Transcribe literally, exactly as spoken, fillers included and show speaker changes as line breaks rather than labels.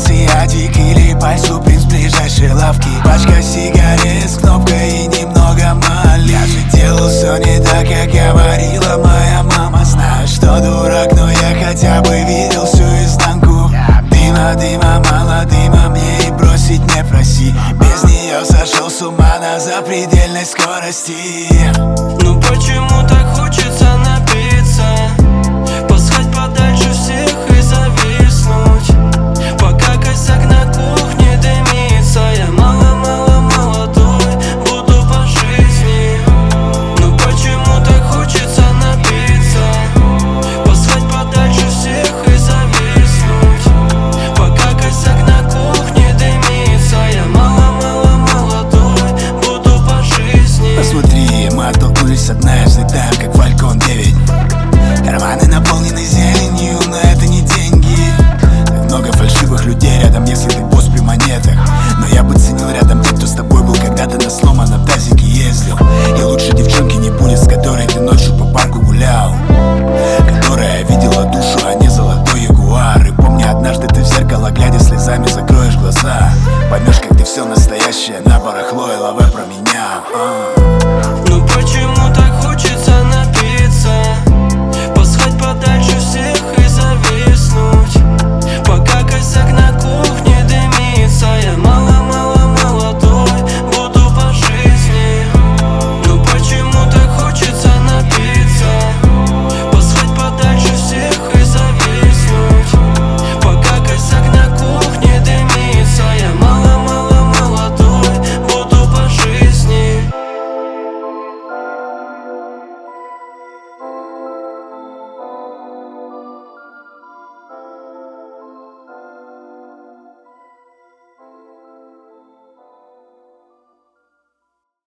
азиатик или пай-суприм с ближайшей лавки. Пачка сигарет с кнопкой и немного мали. Я же делал все не так, как говорила моя мама. Знаю, что дурак, но я хотя бы видел всю изнанку. Дыма, дыма, мало дыма, мне и бросить не проси. Без нее сошел с ума на запредельной скорости.
Ну почему так хочется напиться, послать подальше всех и зависнуть, пока косяк на кухне дымится. Я мало-мало молодой, буду по жизни. Ну почему так хочется напиться, послать подальше всех и зависнуть, пока косяк на кухне дымится. Я мало-мало молодой, буду по жизни.
Посмотри, мы оттолкнулись однажды, там как Фалькон девять. Карманы наполнены зеленью, но это не деньги. Так много фальшивых людей рядом, если ты босс при монетах. Но я бы ценил рядом тех, кто с тобой был когда-то на сломанном тазике ездил. И лучше девчонки не будет, с которой ты ночью по парку гулял, которая видела душу, а не золотой ягуар. И помни, однажды ты в зеркало глядя слезами закроешь глаза. Поймешь, как ты все настоящее на барахло и лаве променял.
Ну почему так